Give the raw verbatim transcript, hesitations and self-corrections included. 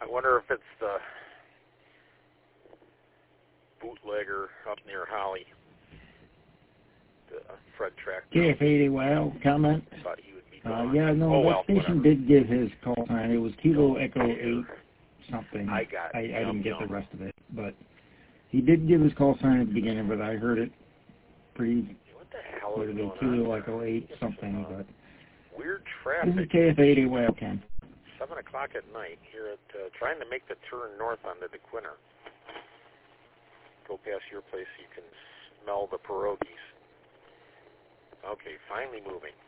wonder if it's the bootlegger up near Holly. The Fred Tractor. K F eighty Wow comment. Thought he would be Uh, gone. yeah, no, oh, that well, station whatever. did give his call sign. It was Kilo Don't Echo care. eight something. I got I, I yum, didn't get yum. the rest of it, but he did give his call sign at the beginning, but I heard it pretty What the hell is clearly. going Kilo on? Echo eight something, uh, but Weird this traffic. is K F eighty Wow, Ken. Seven o'clock at night here at uh, trying to make the turn north on the DeQuinter. Go past your place so you can smell the pierogies. Okay, finally moving.